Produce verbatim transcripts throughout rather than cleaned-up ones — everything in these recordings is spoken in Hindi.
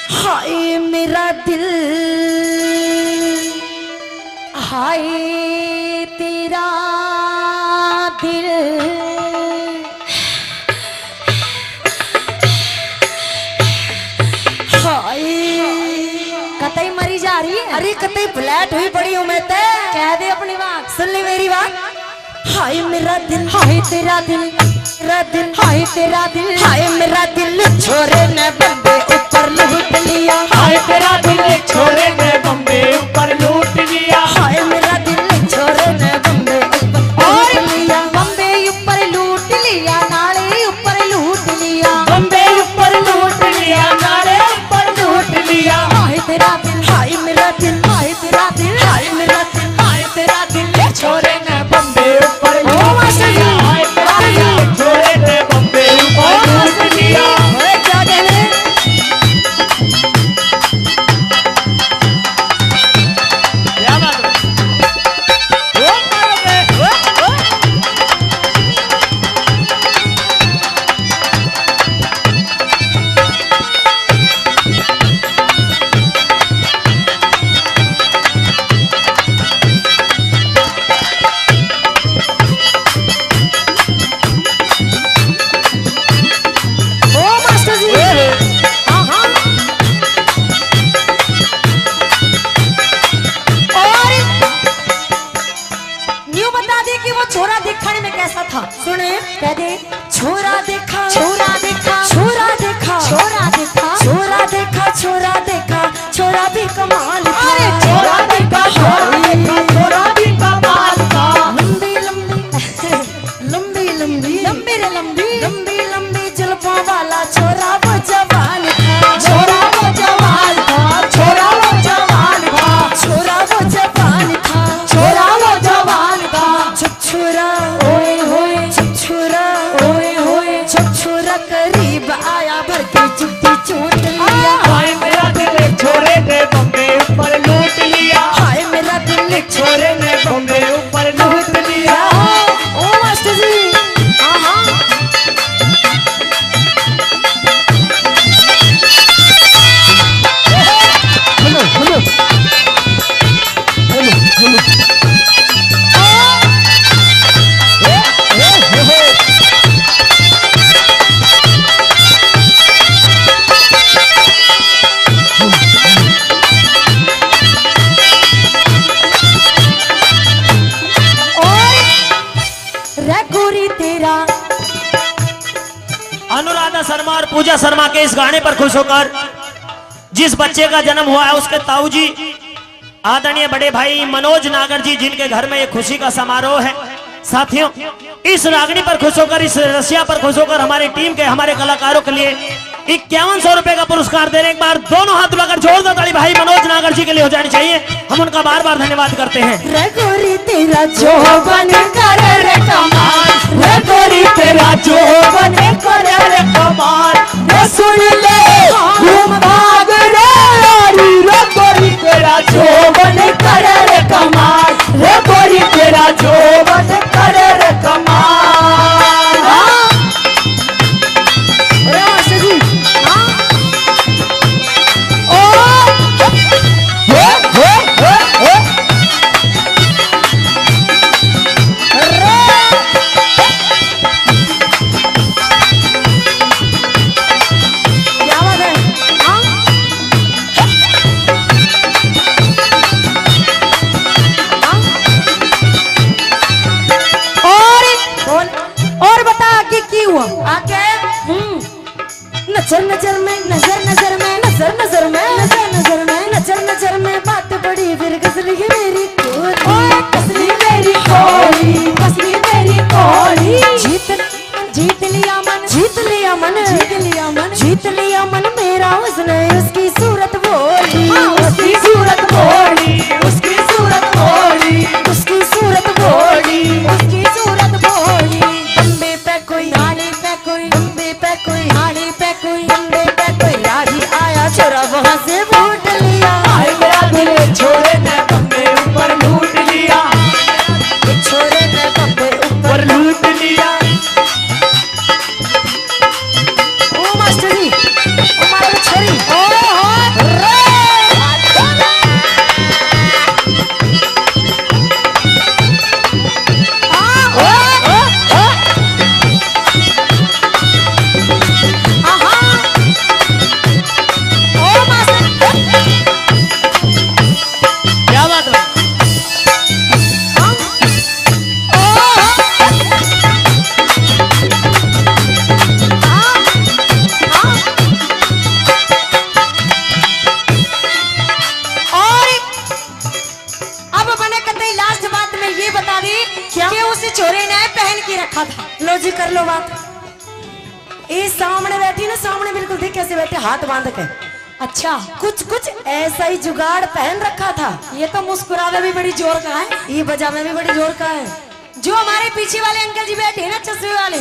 हाय मेरा दिल, हाय तेरा दिल, हाय कतई मरी जा रही है। अरे कतई फ्लैट हुई पड़ी हूँ मैं ते। कह दे अपनी बात, सुन ले मेरी बात। हाय मेरा दिल, हाय तेरा दिल, तेरा दिल, हाय तेरा दिल, हाय मेरा दिल छोरे ने बम्बे ऊपर लूट लिया। हाय तेरा दिल छोरे ने बम्बे ऊपर लूट लिया। हाय मेरा दिल छोरे ने बम्बे ऊपर लूट लिया। बम्बे ऊपर लूट लिया, नाले ऊपर लूट लिया। बम्बे ऊपर लूट लिया, नाले ऊपर लूट लिया। हाय तेरा दिल, हाय मेरा दिल, हाय तेरा दिल, हाय मेरा दिल, हाय तेरा दिल छोरे ने बम्बे ऊपर ओ लूट मास्टर जी, लिया। हाय तेरा दिल छोरे ने बम्बे ऊपर लूट लिया। ओए क्या कह रहे? क्या बात है? ओ मारो बे, ओ, ओ। ओ मास्टर जी, हाँ हाँ। और न्यू बता दे कि वो छोरा दिखने में कैसा था। सुने, कह दे छोरा देखा, छोरा देखा, छोरा देखा, छोरा देखा, छोरा देखा, छोरा देखा, छोरा भी कमाल था। अरे छोरा देखा, छोरा देखा, छोरा भी कमाल था। लंबी लंबी लंबी लंबी लंबी रे लंबी लंबी लंबी जुल्फों वाला छोरा वो जवान था। छोरा वो जवान था, छोरा वो जवान था, छोरा वो जवान था, छोरा वो जवान था। छुछुरा ओए होए, छुछुरा ओए होए, छुछुरा करीब आया भर के जुत्ती चूट लिया। हाय मेरा दिल छोरे ने बम्बे ऊपर लूट लिया। हाय मेरा दिल छोरे ने बम्बे ऊपर लूट लिया। ओ मास्टर जी, हाँ हाँ। हेलो हेलो हेलो हेलो तेरा अनुराधा शर्मा और पूजा शर्मा के इस गाने पर खुश होकर जिस बच्चे का जन्म हुआ है उसके ताऊ जी आदरणीय बड़े भाई मनोज नागर जी, जिनके घर में एक खुशी का समारोह है। साथियों, इस रागनी पर खुश होकर, इस रसिया पर खुश होकर हमारी टीम के, हमारे कलाकारों के लिए इक्यावन सौ रुपए का पुरस्कार दे रहे। एक बार दोनों हाथ उठाकर जोरदार ताली भाई मनोज नागर जी के लिए हो जानी चाहिए। हम उनका बार बार धन्यवाद करते हैं। रे गोरी तेरा जोबन करे रे कमाल, रे गोरी तेरा जोबन करे रे कमाल, रे सुन ले घूम भाग रे यारी, रे गोरी तेरा जोबन करे रे कमाल, रे गोरी तेरा जोबन करे रे कमाल। हाँ? अरे मास्टर जी, हाँ? ओ हो हो हो हो क्या बात है? थे कैसे बैठे हाथ बांध के। अच्छा, कुछ कुछ ऐसा ही जुगाड़ पहन रखा था। ये तो मुस्कुरावे भी बड़ी जोर का है, ये बजा में भी बड़ी जोर का है। जो हमारे पीछे वाले अंकल जी बैठे हैं ना चश्मे वाले,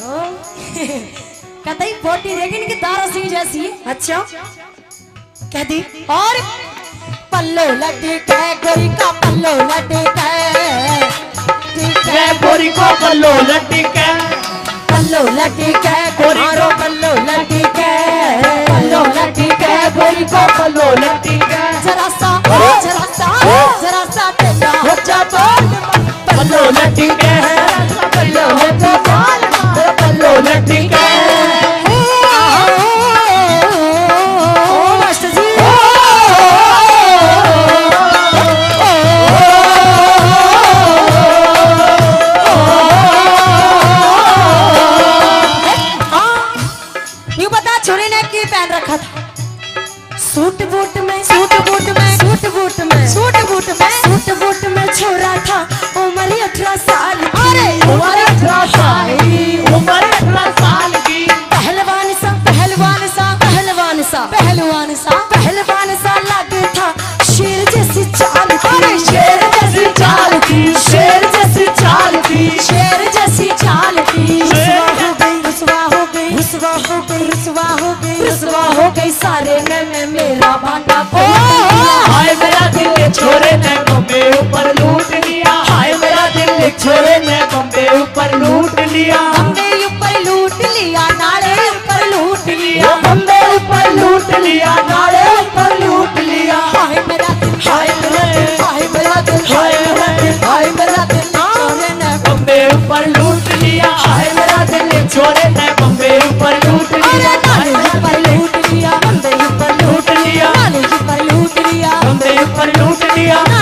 कतई फोटी देखी इनकी दारा सिंह जैसी है। अच्छा, कह दी। और पल्लो लटके गोरी का पल्लो लटके, गोरी को पल्लो लटके, पल्लो लटके गोरी को पल्लो लटके, पल्लो लटके गोरी को पल्लो लटके। जरा सा जरा सा जरा सा तेरा हो जा बोल, पल्लो लटके, पल्लो हो जा बोल, पल्लो लटके। ओ मास्टर जी, छोरी ने की पहन रखा था सूट बूट में, सूट बूट में, सूट बूट में, सूट बूट में, सूट बूट में छोरा था उम्र अठारह साल। अरे उम्र अठारह साल की, उम्र अठारह साल की। पहलवान सा पहलवान सा पहलवान सा पहलवान सा पहलवान सा लगता था शेर जैसी चाल थी। अरे शेर जैसी चाल थी, शेर जैसी चाल थी, शेर जैसी चाल थी। रुसवा हो गई, रुसवा हो गई, रुसवा हो गई, रुसवा हो गई सारे में मेरा भांडा हाय मेरा दिल छोरे ने बम्बे ऊपर लूट लिया, हाय मेरा दिल छोरे ने बम्बे ऊपर लूट लिया, बम्बे ऊपर लूट लिया, नाले ऊपर लूट लिया, बम्बे ऊपर लूट लिया, नाले ऊपर लूट लिया। हाय मेरा दिल, हाय मेरा दिल, हाय मेरा दिल, हाय मेरा दिल, हाय मेरा दिल छोरे ने बम्बे ऊपर लूट लिया, हाय मेरा दिल छोरे ने बम्बे ऊपर लूट लिया, नाले ऊपर लूट लिया, बम्बे ऊपर लूट लूट लिया, नाले ऊपर लूट लिया, बम्बे ऊपर लूट लिया।